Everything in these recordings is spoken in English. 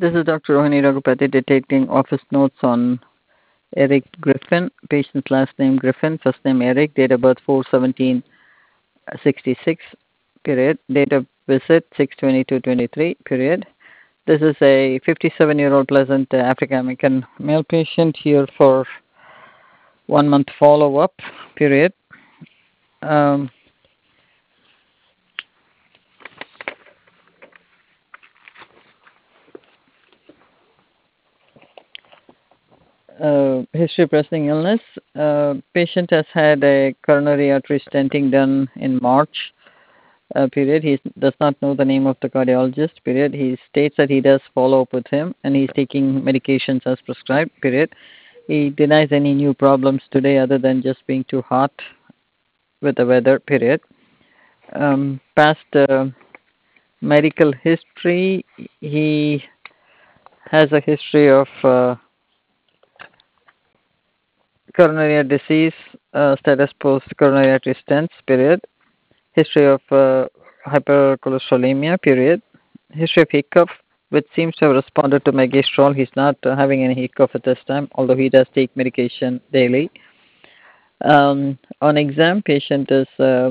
This is Dr. Rohini Raghupati detecting office notes on Eric Griffin. Patient's last name Griffin, first name Eric, date of birth 4/17/66, period. Date of visit 6/22/23, period. This is a 57-year-old pleasant African American male patient here for 1 month follow-up, period. Um, History of pressing illness. Patient has had a coronary artery stenting done in March. Period. He does not know the name of the cardiologist. Period. He states that he does follow up with him and he's taking medications as prescribed. Period. He denies any new problems today other than just being too hot with the weather. Period. Past medical history, he has a history of coronary disease, status post coronary artery stents. Period. History of hypercholesterolemia. Period. History of hiccup, which seems to have responded to megestrol. He's not having any hiccup at this time, although he does take medication daily. On exam, patient is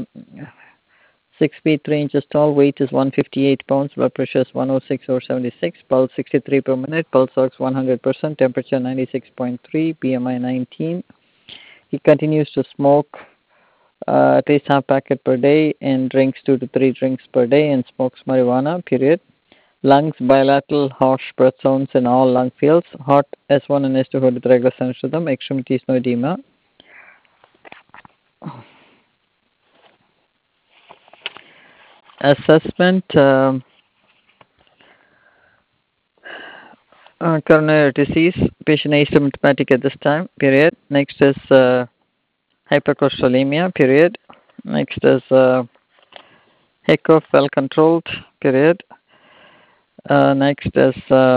6 feet 3 inches tall, weight is 158 pounds, blood pressure is 106/76, pulse 63 per minute, pulse ox 100%, temperature 96.3, BMI 19. He continues to smoke at least half packet per day and drinks 2 to 3 drinks per day and smokes marijuana, period. Lungs, bilateral harsh breath sounds in all lung fields. Heart S1 and S2 with regular sinus rhythm. Extremities no edema. Assessment. Coronary disease. Patient asymptomatic at this time. Period. Next is hypercholesterolemia. Period. Next is hiccup well controlled. Period. Next is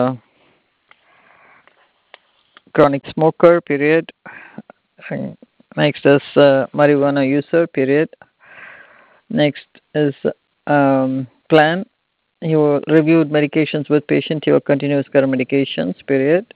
chronic smoker. Period. Next is marijuana user. Period. Next is plan. He will reviewed medications with patient. He will continue his current medications. Period.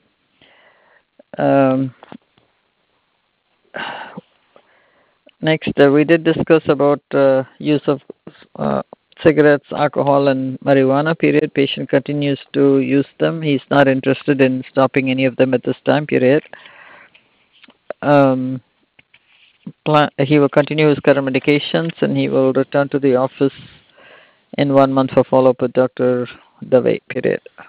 Next, we did discuss about use of cigarettes, alcohol, and marijuana. Period. Patient continues to use them. He's not interested in stopping any of them at this time. Period. He will continue his current medications, and he will return to the office in 1 month for follow-up with Dr. Dave. Period.